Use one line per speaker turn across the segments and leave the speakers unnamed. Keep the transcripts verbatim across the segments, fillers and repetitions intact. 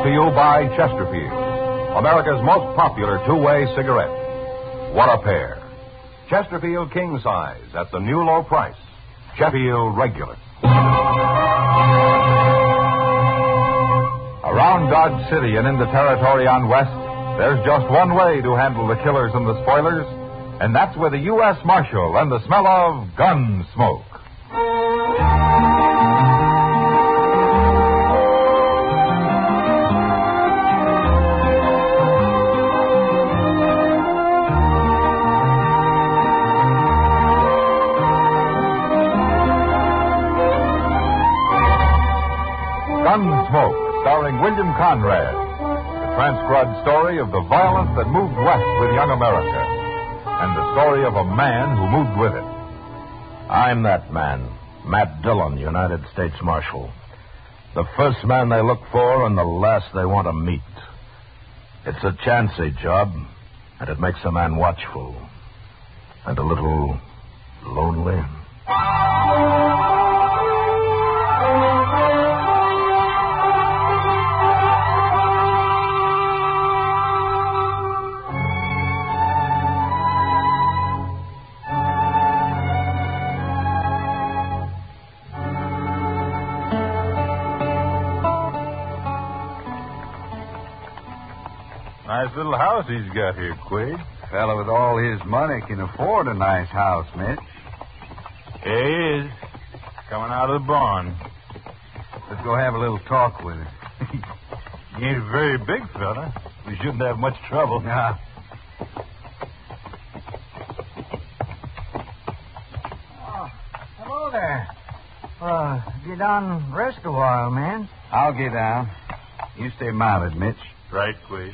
to you by Chesterfield, America's most popular two-way cigarette. What a pair. Chesterfield King Size at the new low price. Chesterfield Regular. Around Dodge City and in the territory on West, there's just one way to handle the killers and the spoilers, and that's with a U S Marshal and the smell of gun smoke. Gunsmoke, starring William Conrad. The transcribed story of the violence that moved west with young America, and the story of a man who moved with it.
I'm that man, Matt Dillon, United States Marshal. The first man they look for and the last they want to meet. It's a chancy job, and it makes a man watchful and a little lonely.
Nice little house he's got here, Quade.
Fellow with all his money can afford a nice house, Mitch.
Here he is, coming out of the barn.
Let's go have a little talk with him.
He ain't a very big fella. We shouldn't have much trouble.
Nah.
Oh, hello there. Uh, get down and rest a while, man.
I'll get down. You stay mounted, Mitch.
Right, Quade.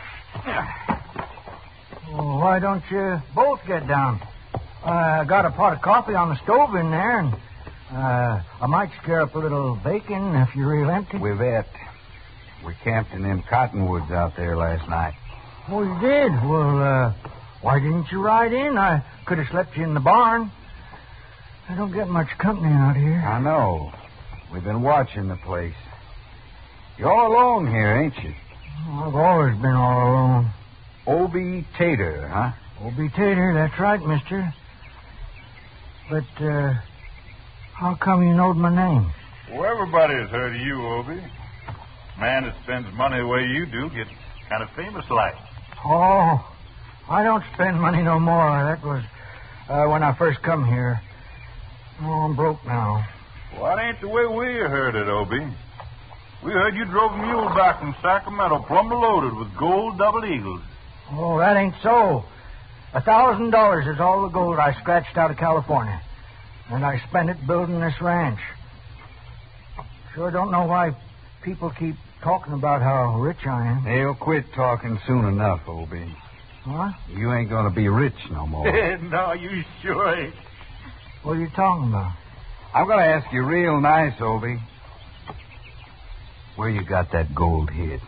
Well, why don't you both get down? I uh, got a pot of coffee on the stove in there, and uh, I might scare up a little bacon if you're real empty.
We've ate. We camped in them cottonwoods out there last night.
Oh, you did? Well, uh, why didn't you ride in? I could have slept you in the barn. I don't get much company out here.
I know. We've been watching the place. You're all alone here, ain't you?
I've always been all alone.
Obie Tater, huh?
Obie Tater, that's right, mister. But, uh, how come you knowed my name?
Well, everybody's heard of you, Obie. Man that spends money the way you do gets kind of famous like.
Oh, I don't spend money no more. That was uh, when I first come here. Oh, I'm broke now.
Well, that ain't the way we heard it, Obie. We heard you drove a mule back from Sacramento plumb loaded with gold double eagles.
Oh, that ain't so. A thousand dollars is all the gold I scratched out of California. And I spent it building this ranch. Sure don't know why people keep talking about how rich I am.
They'll quit talking soon enough, Obie.
What?
You ain't going to be rich no more.
No, you sure ain't.
What are you talking about?
I'm going to ask you real nice, Obie. Where you got that gold hid?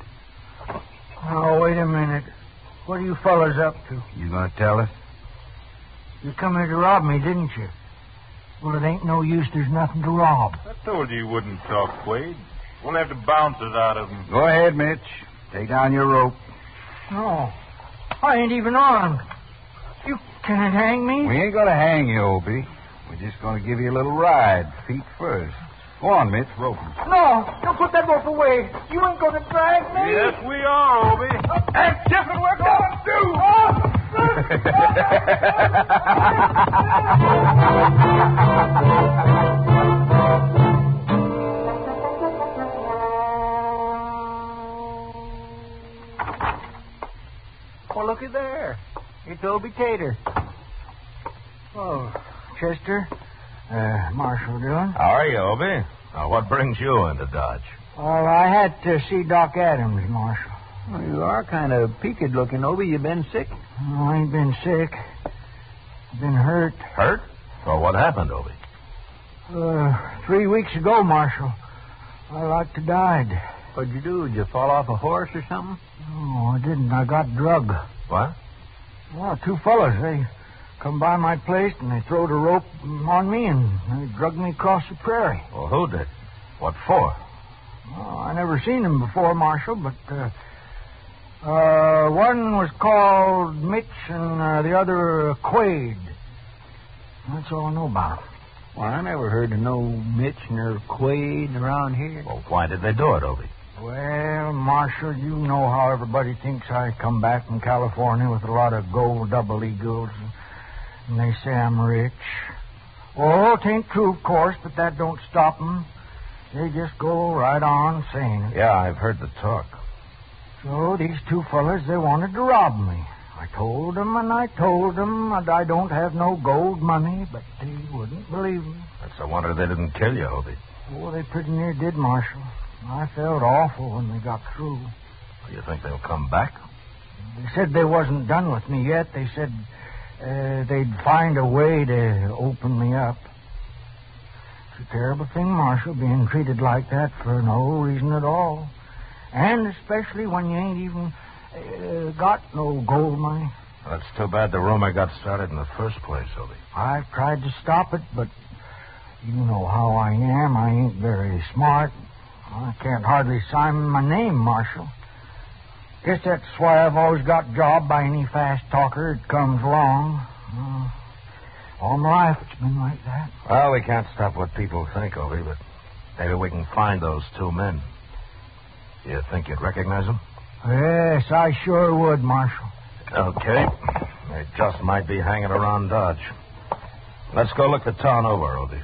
Oh, wait a minute. What are you fellas up to?
You going to tell us?
You come here to rob me, didn't you? Well, it ain't no use. There's nothing to rob.
I told you you wouldn't talk, Quade. We'll have to bounce it out of him.
Go ahead, Mitch. Take down your rope.
No. I ain't even armed. You can't hang me.
We ain't going to hang you, Obie. We're just going to give you a little ride, feet first. Go on, Mitch, rope him.
No, don't put that rope away. You ain't going to drag me.
Yes, we are, Obie.
That's just what we're going to do. Well, looky there. It's Obie Tater. Oh, Chester. Uh, Marshal Dillon.
How are you, Obie? Now, what brings you into Dodge?
Well, I had to see Doc Adams, Marshal.
Well, you are kind of peaked looking, Obie. You been sick?
Oh, I ain't been sick. Been hurt.
Hurt? Well, what happened, Obie?
Uh, three weeks ago, Marshal. I like to died.
What'd you do? Did you fall off a horse or something?
No, I didn't. I got drug.
What?
Well, two fellas, they come by my place and they throwed a rope on me and they drugged me across the prairie.
Well, who did? What for?
Oh, I never seen them before, Marshal, but uh, uh, one was called Mitch and uh, the other uh, Quaid. That's all I know about them.
Well, I never heard of no Mitch nor Quaid around here.
Well, why did they do it, Obie?
Well, Marshal, you know how everybody thinks I come back from California with a lot of gold double eagles, and they say I'm rich. Oh, it ain't true, of course, but that don't stop 'em. They just go right on saying it.
Yeah, I've heard the talk.
So these two fellas, they wanted to rob me. I told them and I told them that I don't have no gold money, but they wouldn't believe me.
It's a wonder they didn't kill you, Obie.
Oh, they pretty near did, Marshal. I felt awful when they got through.
Do you think they'll come back?
They said they wasn't done with me yet. They said uh, they'd find a way to open me up. It's a terrible thing, Marshal, being treated like that for no reason at all. And especially when you ain't even uh, got no gold money.
Well, that's too bad the rumor got started in the first place, Obie.
I've tried to stop it, but you know how I am. I ain't very smart. I can't hardly sign my name, Marshal. Guess that's why I've always got jobbed by any fast talker that comes along. Uh, all my life it's been like that.
Well, we can't stop what people think, Obie, but maybe we can find those two men. You think you'd recognize them?
Yes, I sure would, Marshal.
Okay. They just might be hanging around Dodge. Let's go look the town over, Obie.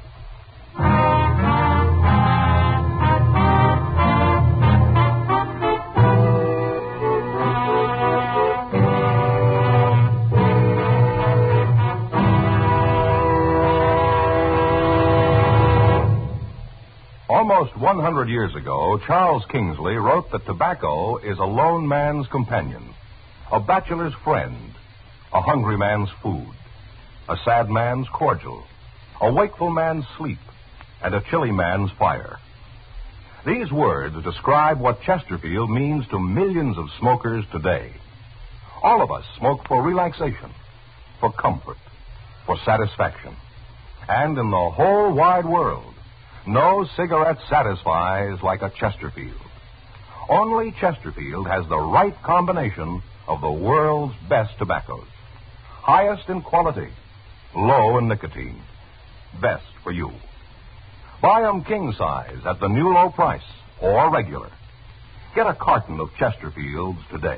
Almost one hundred years ago, Charles Kingsley wrote that tobacco is a lone man's companion, a bachelor's friend, a hungry man's food, a sad man's cordial, a wakeful man's sleep, and a chilly man's fire. These words describe what Chesterfield means to millions of smokers today. All of us smoke for relaxation, for comfort, for satisfaction. And in the whole wide world, no cigarette satisfies like a Chesterfield. Only Chesterfield has the right combination of the world's best tobaccos. Highest in quality, low in nicotine. Best for you. Buy them king size at the new low price or regular. Get a carton of Chesterfields today.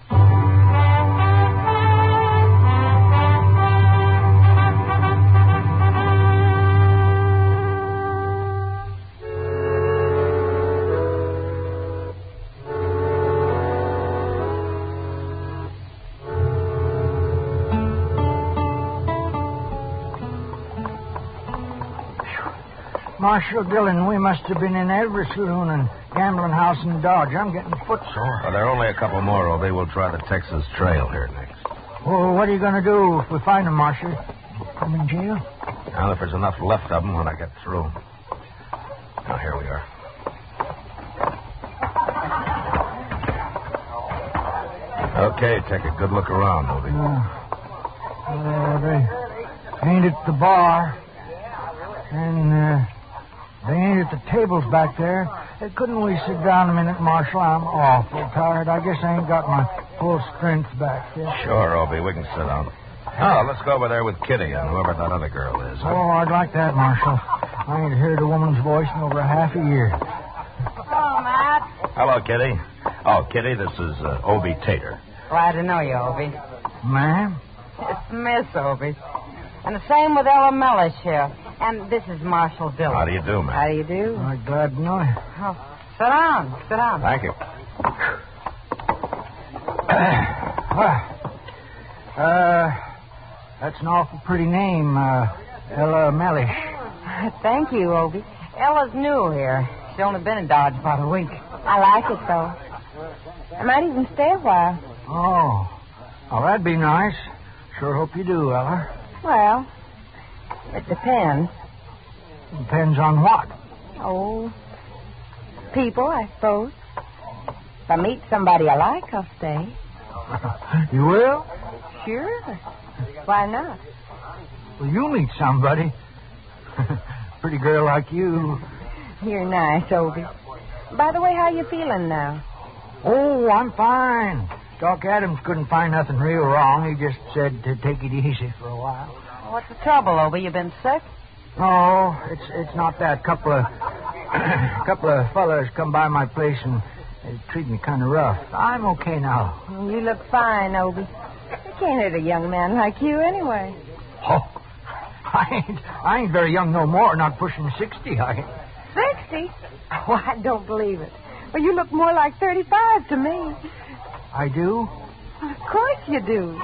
Marshal Dillon, we must have been in every saloon and gambling house in Dodge. I'm getting footsore.
Well, there are only a couple more, Obie. We'll try the Texas Trail here next.
Well, what are you going to do if we find them, Marshal? Put them in jail?
Well, if there's enough left of them when I get through. Now, here we are. Okay, take a good look around, Obie.
Uh, uh, they ain't at the bar. And, uh... they ain't at the tables back there. Uh, couldn't we sit down a minute, Marshal? I'm awful tired. I guess I ain't got my full strength back yet.
Sure, Obie. We can sit down. Oh, let's go over there with Kitty and whoever that other girl is. Huh?
Oh, I'd like that, Marshal. I ain't heard a woman's voice in over half a year.
Hello, Matt.
Hello, Kitty. Oh, Kitty, this is uh, Obie Tater.
Glad to know you, Obie.
Ma'am?
It's Miss Obie. And the same with Ella Mellish here. And this is Marshal Dillon.
How do you do, man?
How do you do?
I'm glad to know you.
Oh, sit down. Sit down.
Thank you.
uh, that's an awful pretty name, uh, Ella Mellish.
Thank you, Obie. Ella's new here. She's only been in Dodge about a week. I like it, though. I might even stay a while.
Oh. Oh, that'd be nice. Sure hope you do, Ella.
Well, it depends.
Depends on what?
Oh, people, I suppose. If I meet somebody I like, I'll stay.
You will?
Sure. Why not?
Well, you meet somebody. Pretty girl like you.
You're nice, Obie. By the way, how you feeling now?
Oh, I'm fine. Doc Adams couldn't find nothing real wrong. He just said to take it easy for a while.
What's the trouble, Obie? You been sick?
No, it's it's not that. Couple of couple of fellas come by my place and they treat me kind of rough. I'm okay now.
You look fine, Obie. You can't hurt a young man like you anyway.
Oh, I ain't I ain't very young no more. Not pushing sixty. I ain't.
Sixty? Oh, I don't believe it. Well, you look more like thirty-five to me.
I do?
Well, of course you do.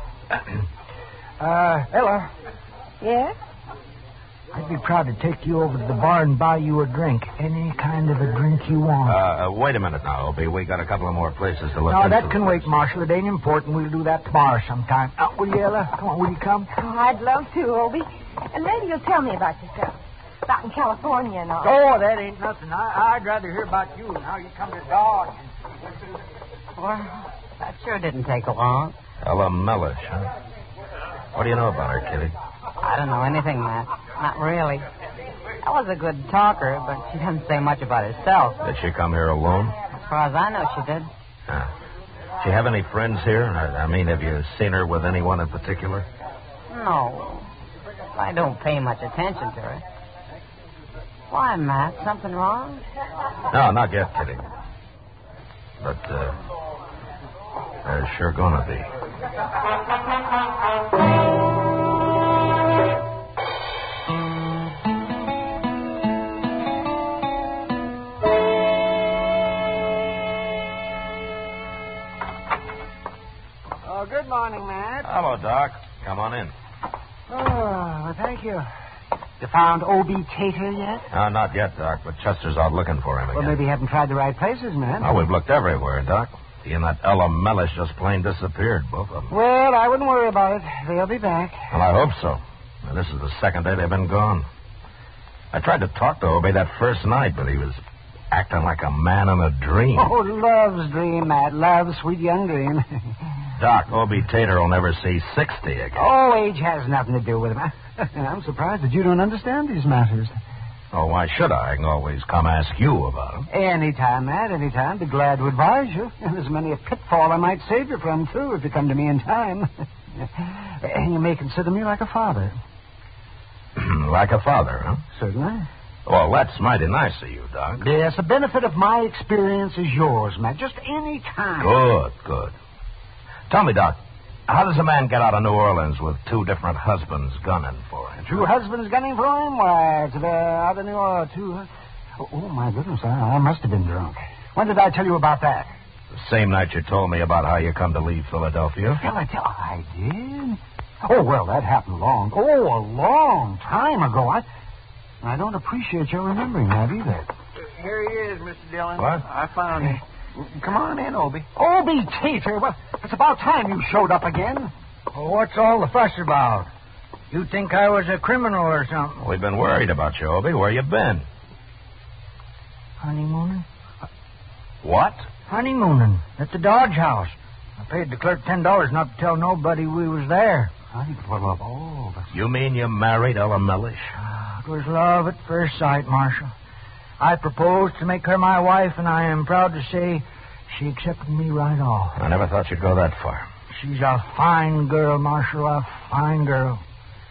uh, Ella.
Yes?
I'd be proud to take you over to the bar and buy you a drink. Any kind of a drink you want.
Uh, uh, wait a minute now, Obie. We got a couple of more places to look
No,
into.
that can wait, Marshal. It ain't important. We'll do that tomorrow sometime. Out with you, Ella. Come on, will you come?
Oh, I'd love to, Obie. And maybe you'll tell me about yourself. About in California and all.
Oh, that ain't nothing. I, I'd rather hear about you and how you come to Dodge.
Well, that sure didn't take long.
Ella Mellish, huh? What do you know about her, Kitty?
I don't know anything, Matt. Not really. I was a good talker, but she doesn't say much about herself.
Did she come here alone?
As far as I know, she did.
Yeah. Does she have any friends here? I, I mean, have you seen her with anyone in particular?
No. I don't pay much attention to her. Why, Matt? Something wrong?
No, not yet, Kitty. But, uh, there's sure gonna be.
Oh, good morning, Matt.
Hello, Doc. Come on in.
Oh, well, thank you. You found Obie Tater yet?
No, not yet, Doc, but Chester's out looking for him again.
Well, maybe you haven't tried the right places, Matt.
Oh, we've looked everywhere, Doc. He and that Ella Mellish just plain disappeared, both of them.
Well, I wouldn't worry about it. They'll be back.
Well, I hope so. Now, this is the second day they've been gone. I tried to talk to Obie that first night, but he was acting like a man in a dream.
Oh, love's dream, Matt. Love's sweet young dream.
Doc, Obie Tater will never see sixty again.
Oh, age has nothing to do with it. I'm surprised that you don't understand these matters.
Oh, why should I? I can always come ask you about them.
Anytime, Matt, anytime. Be glad to advise you. And there's many a pitfall I might save you from, too, if you come to me in time. And you may consider me like a father.
Like a father, huh?
Certainly.
Well, that's mighty nice of you, Doc.
Yes, the benefit of my experience is yours, Matt. Just any time.
Good, good. Tell me, Doc, how does a man get out of New Orleans with two different husbands gunning for him?
Two husbands gunning for him? Why, it's uh, out of New Orleans, two. Oh, oh, my goodness, I, I must have been drunk. When did I tell you about that?
The same night you told me about how you come to leave Philadelphia.
Well, I tell I did. Oh, well, that happened long. Oh, a long time ago. I I don't appreciate your remembering that either.
Here he is, Mister Dillon.
What?
I found him. Come on in, Obie.
Obie Tater? Well, it's about time you showed up again.
Well, what's all the fuss about? You think I was a criminal or something?
We've been worried about you, Obie. Where you been?
Honeymooning?
What?
Honeymooning at the Dodge House. I paid the clerk ten dollars not to tell nobody we was there.
I well, oh, that's...
You mean you married Ella Mellish?
It was love at first sight, Marshal. I proposed to make her my wife, and I am proud to say she accepted me right off.
I never thought you'd go that far.
She's a fine girl, Marshal, a fine girl.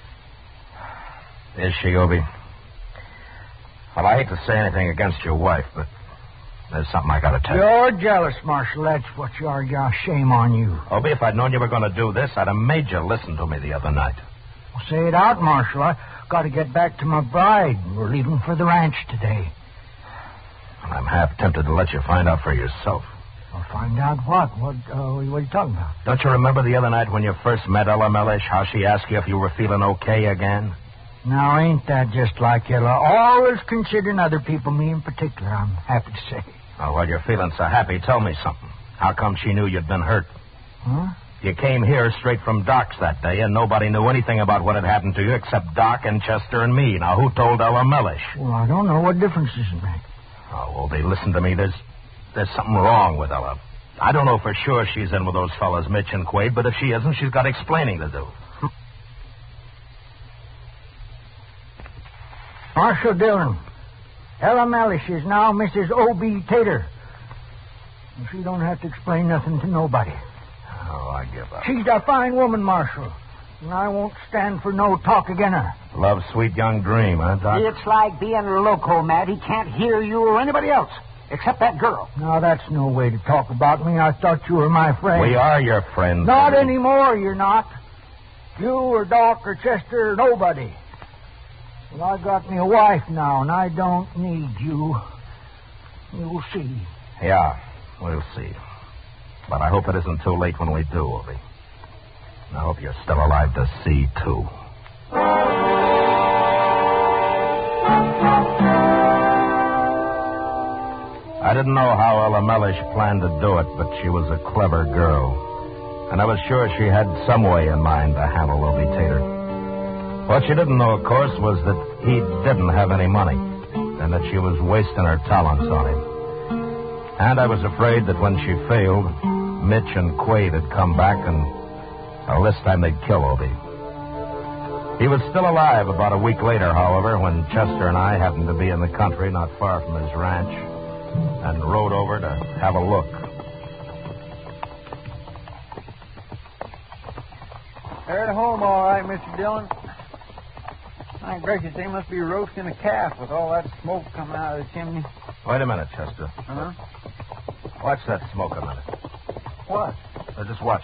Is she, Obie? Well, I hate to say anything against your wife, but there's something I gotta tell you.
You're jealous, Marshal. That's what you are. Yeah, shame on you.
Obie, if I'd known you were going to do this, I'd have made you listen to me the other night.
Well, say it out, Marshal. I got to get back to my bride. We're leaving for the ranch today.
And I'm half tempted to let you find out for yourself.
Well, find out what? What, uh, what are you talking about?
Don't you remember the other night when you first met Ella Mellish, how she asked you if you were feeling okay again?
Now, ain't that just like Ella? Always considering other people, me in particular, I'm happy to say.
Oh, well, you're feeling so happy. Tell me something. How come she knew you'd been hurt?
Huh?
You came here straight from Doc's that day, and nobody knew anything about what had happened to you except Doc and Chester and me. Now, who told Ella Mellish?
Well, I don't know. What difference does it make?
Oh, Obie, listen to me. There's there's something wrong with Ella. I don't know for sure she's in with those fellas, Mitch and Quaid, but if she isn't, she's got explaining to do.
Marshal Dillon,
Ella Mellish is now Missus O B. Tater. And she don't have to explain nothing to nobody.
Oh, I give up.
She's a fine woman, Marshal. And I won't stand for no talk again her.
Love sweet young dream, huh, Doc?
It's like being loco, Matt. He can't hear you or anybody else, except that girl.
Now, that's no way to talk about me. I thought you were my friend.
We are your friends.
Not
Eddie.
anymore, you're not. You or Doc or Chester or nobody. Well, I got me a wife now, and I don't need you. You'll see.
Yeah, we'll see. But I hope it isn't too late when we do, Obie. And I hope you're still alive to see, too. I didn't know how Ella Mellish planned to do it, but she was a clever girl. And I was sure she had some way in mind to handle Obie Tater. What she didn't know, of course, was that he didn't have any money, and that she was wasting her talents on him. And I was afraid that when she failed, Mitch and Quaid had come back, and well, this time they'd kill Obie. He was still alive about a week later, however, when Chester and I happened to be in the country not far from his ranch and rode over to have a look.
They're at home, all right, Mister Dillon. My gracious, they must be roasting a calf with all that smoke coming out of the chimney.
Wait a minute, Chester.
Huh?
Watch that smoke a minute.
What?
Now, just watch.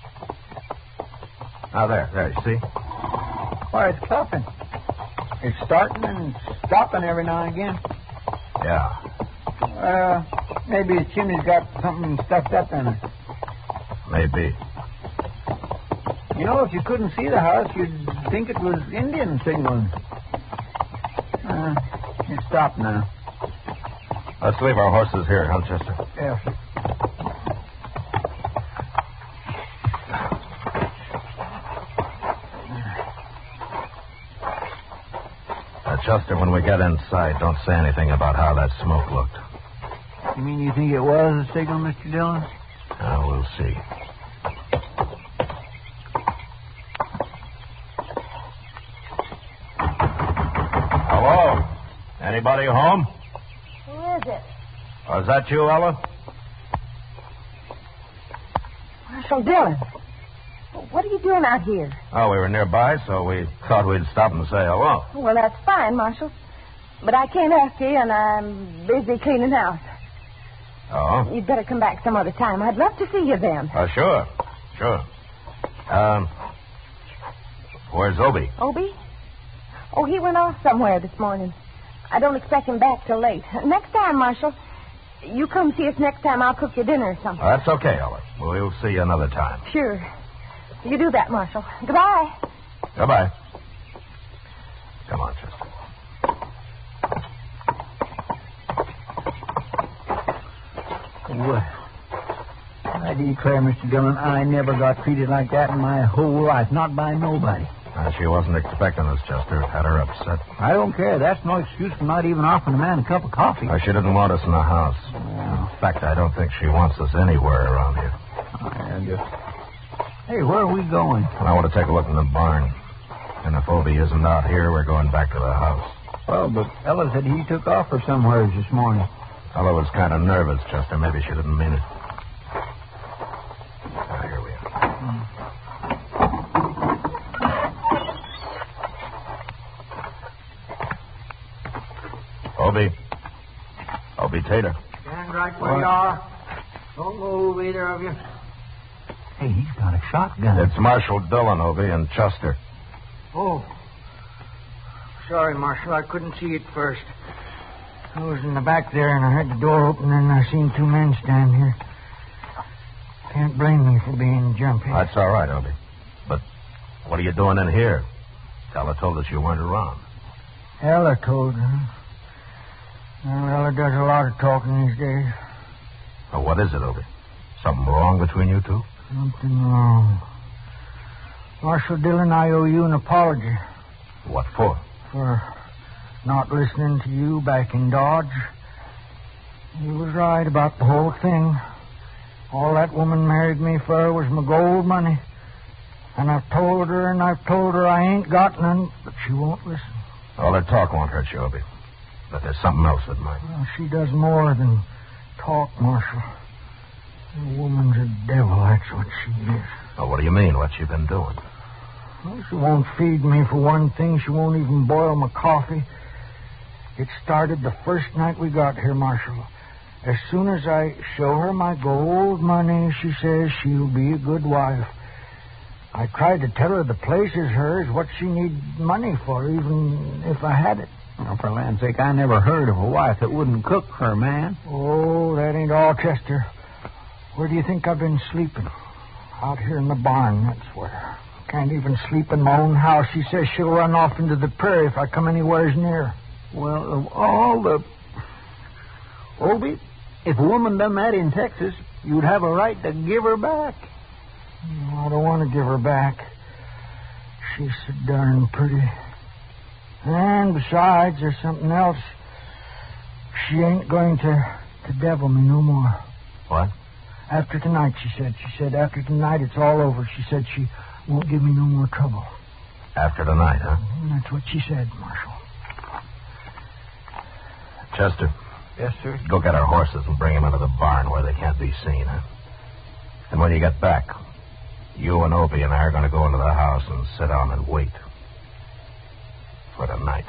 Now, there, there, you see?
Why, it's puffing. It's starting and stopping every now and again.
Yeah.
Uh, maybe the chimney's got something stuffed up in it.
Maybe.
You know, if you couldn't see the house, you'd think it was Indian signaling. Uh, it's stopped now.
Let's leave our horses here, huh, Chester?
Yes.
Now, Chester, when we get inside, don't say anything about how that smoke looked.
You mean you think it was a signal, Mister Dillon?
Now, we'll see. Hello? Anybody home?
Who is it?
Oh, is that you, Ella?
Marshal Dillon. What are you doing out here?
Oh, we were nearby, so we thought we'd stop and say hello.
Well, that's fine, Marshal. But I can't ask you, and I'm busy cleaning house.
Oh?
You'd better come back some other time. I'd love to see you then.
Oh, sure. Sure. Um, where's Obie?
Obie? Oh, he went off somewhere this morning. I don't expect him back till late. Next time, Marshal, you come see us next time. I'll cook you dinner or something.
Oh, that's okay, Ella. We'll see you another time.
Sure. You do that, Marshal. Goodbye.
Goodbye. Come on, Chester.
Well, I declare, Mister Dillon, I never got treated like that in my whole life. Not by nobody.
Uh, she wasn't expecting us, Chester. Had her upset.
I don't care. That's no excuse for not even offering a man a cup of coffee.
Uh, she didn't want us in the house.
Yeah.
In fact, I don't think she wants us anywhere around here.
I just... Hey, where are we going?
And I want to take a look in the barn. And if Obie isn't out here, we're going back to the house.
Well, but Ella said he took off for somewhere this morning.
Ella was kind of nervous, Chester. Maybe she didn't mean it. Ah, here we are. Obie. Obie Tater.
Stand right where you are. Don't move, either of you.
Hey, he's got a shotgun.
It's Marshal Dillon, Obie, and Chester.
Oh. Sorry, Marshal. I couldn't see it first. I was in the back there, and I heard the door open, and I seen two men stand here. Can't blame me for being jumpy.
That's all right, Obie. But what are you doing in here? Ella told us you weren't around.
Ella told her. Well, Ella does a lot of talking these days.
Well, what is it, Obie? Something wrong between you two?
Something wrong. Marshal Dillon, I owe you an apology.
What for?
For not listening to you back in Dodge. You was right about the whole thing. All that woman married me for was my gold money. And I've told her and I've told her I ain't got none, but she won't listen.
All that talk won't hurt you, Obie. But there's something else that might.
Well, she does more than talk, Marshal. The woman's a devil, that's what she is.
Well, what do you mean? What's she been doing?
Well, she won't feed me for one thing. She won't even boil my coffee. It started the first night we got here, Marshal. As soon as I show her my gold money, she says she'll be a good wife. I tried to tell her the place is hers, what she needs money for, even if I had it.
Well, for land's sake, I never heard of a wife that wouldn't cook for her man.
Oh, that ain't all, Chester. Where do you think I've been sleeping? Out here in the barn, that's where. Can't even sleep in my own house. She says she'll run off into the prairie if I come anywheres near.
Well, of all the... Obie, if a woman done that in Texas, you'd have a right to give her back.
I don't want to give her back. She's so darn pretty. And besides, there's something else. She ain't going to, to devil me no more.
What?
After tonight, she said. She said after tonight it's all over. She said she won't give me no more trouble.
After tonight, huh?
And that's what she said, Marshal.
Chester.
Yes, sir?
Go get our horses and bring them into the barn where they can't be seen, huh? And when you get back, you and Obie and I are going to go into the house and sit down and wait. For tonight.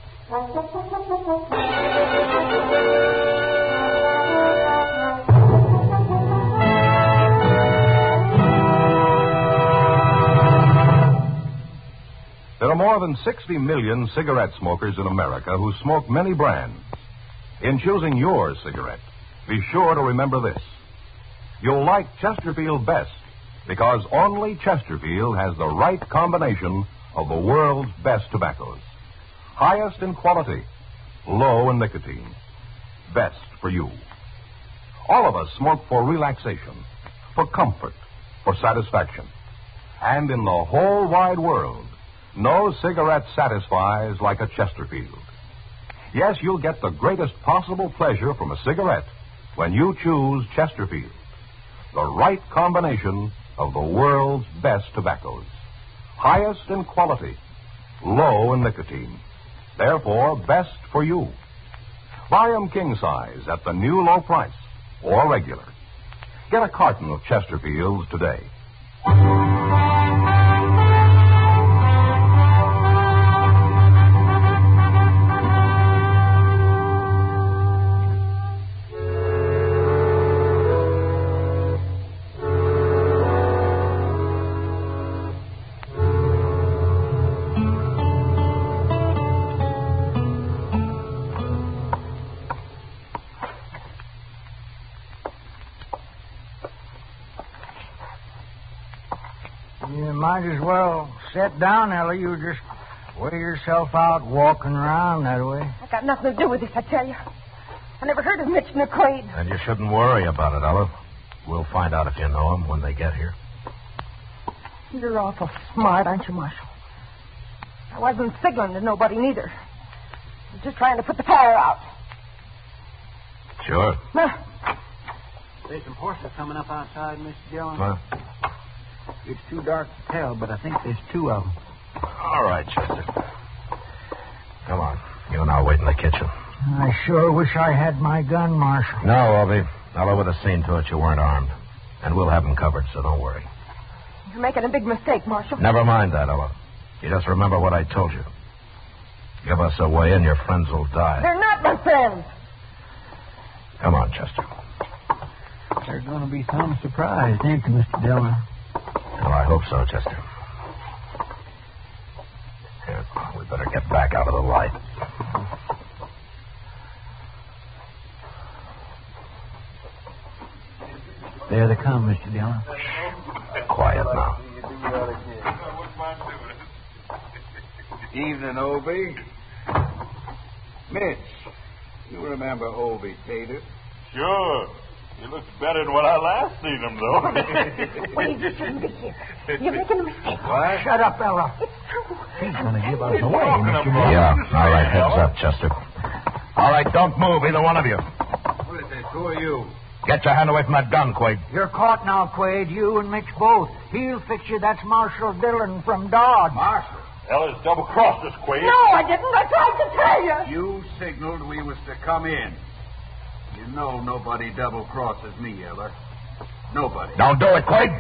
There are more than sixty million cigarette smokers in America who smoke many brands. In choosing your cigarette, be sure to remember this. You'll like Chesterfield best because only Chesterfield has the right combination of the world's best tobaccos. Highest in quality, low in nicotine. Best for you. All of us smoke for relaxation, for comfort, for satisfaction. And in the whole wide world, no cigarette satisfies like a Chesterfield. Yes, you'll get the greatest possible pleasure from a cigarette when you choose Chesterfield, the right combination of the world's best tobaccos. Highest in quality, low in nicotine. Therefore, best for you. Buy them king size at the new low price or regular. Get a carton of Chesterfields today.
You might as well sit down, Ellie. You just wear yourself out walking around that way.
I got nothing to do with this, I tell you. I never heard of Mitch McQuaid.
And you shouldn't worry about it, Ella. We'll find out if you know him when they get here.
You're awful smart, aren't you, Marshal? I wasn't signaling to nobody, neither. I was just trying to put the fire out.
Sure.
Huh?
There's some horses coming up outside, Mister Dillon.
Huh?
It's too dark to tell, but I think there's two of them.
All right, Chester. Come on. You and I'll wait in the kitchen.
I sure wish I had my gun, Marshal.
No, Obie. I'll would have seen to it you weren't armed. And we'll have them covered, so don't worry.
You're making a big mistake, Marshal.
Never mind that, Ella. You just remember what I told you. Give us away and your friends will die.
They're not my friends.
Come on, Chester.
There's going to be some surprise, ain't there, Mister Dillon?
Well, I hope so, Chester. Here, we better get back out of the light.
There they come, Mister Dillon.
Quiet now.
Evening, Obie. Mitch, you remember Obie Tater?
Sure. He looks better than when I last seen him, though.
Wait, you shouldn't be here. You're making a mistake.
What?
Shut up, Ella.
It's true.
He's going to give us
What are you
away,
talking
Mister
about?
Dillon.
Yeah, all right, heads up, Chester. All right, don't move, either one of you.
What is this? Who are you?
Get your hand away from that gun, Quaid.
You're caught now, Quaid. You and Mitch both. He'll fix you. That's Marshal Dillon from Dodge.
Marshal.
Ella's double-crossed us, Quade.
No, I didn't. I tried to tell you.
You signaled we was to come in. You know nobody double-crosses me, Ella. Nobody.
Don't do it, Quade.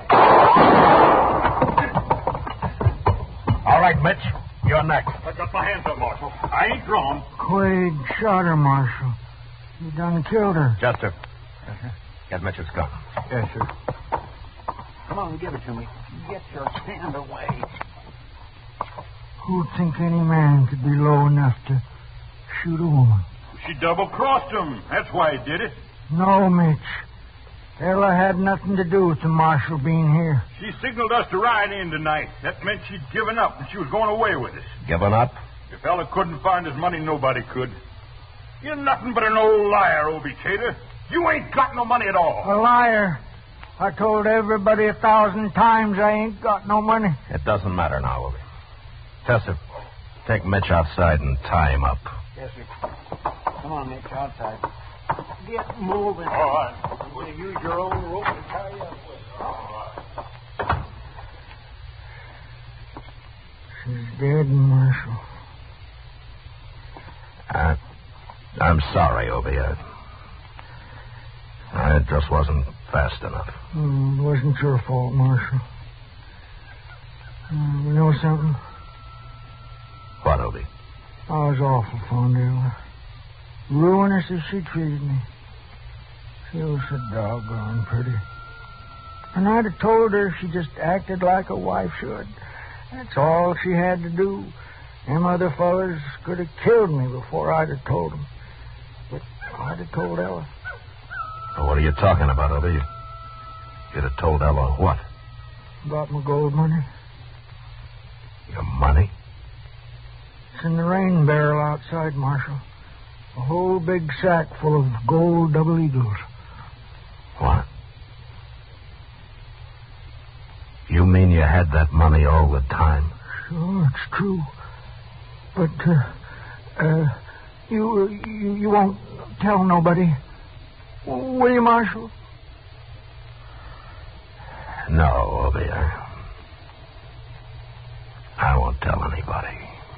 All right, Mitch. You're next.
I got my hands up, Marshal. I ain't drawn.
Quade shot her, Marshal. You done killed her.
Chester. Get Mitch's gun.
Yes, sir.
Come on, give it to me. Get your hand away.
Who'd think any man could be low enough to shoot a woman?
She double-crossed him. That's why he did it.
No, Mitch. Ella had nothing to do with the Marshal being here.
She signaled us to ride in tonight. That meant she'd given up and she was going away with us.
Given up?
If Ella couldn't find his money, nobody could. You're nothing but an old liar, Obie Cater. You ain't got no money at all.
A liar. I told everybody a thousand times I ain't got no money.
It doesn't matter now, Obie. Chester, take Mitch outside and tie him up.
Yes, sir. Come on, Mitch, outside. Get moving.
All right.
I'm going to use your own rope to tie you up with.
All right.
She's dead, Marshal.
Uh, I'm sorry, Obie. I, I just wasn't fast enough.
Mm, it wasn't your fault, Marshal. Uh, you know something?
What, Obie?
I was awful fond of her. Ruinous as she treated me. She was so doggone pretty. And I'd have told her she just acted like a wife should. That's all she had to do. Them other fellas could have killed me before I'd have told them. But I'd have told Ella.
Well, what are you talking about, Obie? You'd have told Ella what?
About my gold money.
Your money?
It's in the rain barrel outside, Marshal. A whole big sack full of gold double eagles.
What? You mean you had that money all the time?
Sure, it's true. But, uh, uh, you, you, you won't tell nobody, will you, Marshal?
No, Obie, I, I won't tell anybody.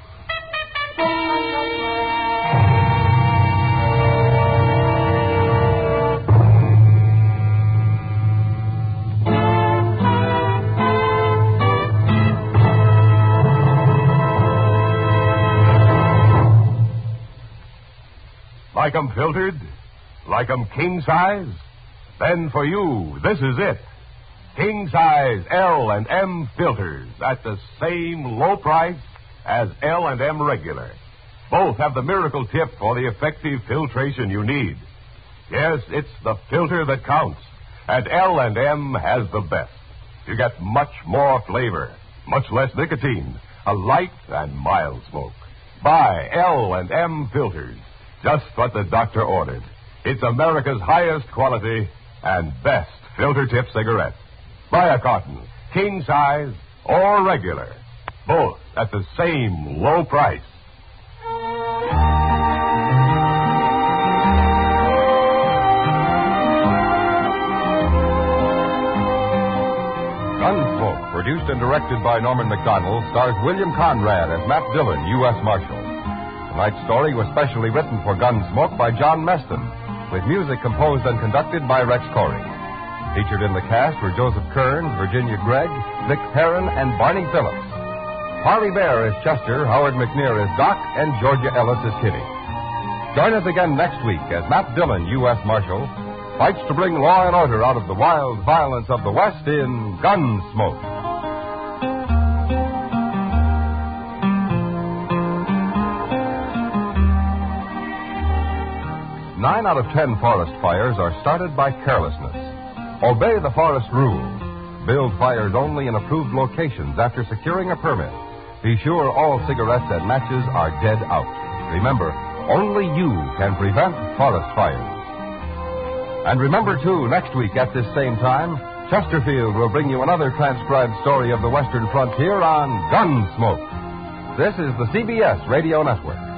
Like 'em filtered? Like 'em king size? Then for you, this is it. King size L and M filters at the same low price as L and M regular. Both have the miracle tip for the effective filtration you need. Yes, it's the filter that counts, and L and M has the best. You get much more flavor, much less nicotine, a light and mild smoke. Buy L and M filters. Just what the doctor ordered. It's America's highest quality and best filter tip cigarette. Buy a carton, king size or regular. Both at the same low price. Gunsmoke, produced and directed by Norman Macdonald, stars William Conrad as Matt Dillon, U S Marshal. Tonight's story was specially written for Gunsmoke by John Meston, with music composed and conducted by Rex Corey. Featured in the cast were Joseph Kearns, Virginia Gregg, Vic Perrin, and Barney Phillips. Harley Bear is Chester, Howard McNear is Doc, and Georgia Ellis is Kitty. Join us again next week as Matt Dillon, U S Marshal, fights to bring law and order out of the wild violence of the West in Gunsmoke. Nine out of ten forest fires are started by carelessness. Obey the forest rules. Build fires only in approved locations after securing a permit. Be sure all cigarettes and matches are dead out. Remember, only you can prevent forest fires. And remember, too, next week at this same time, Chesterfield will bring you another transcribed story of the Western frontier on Gunsmoke. This is the C B S Radio Network.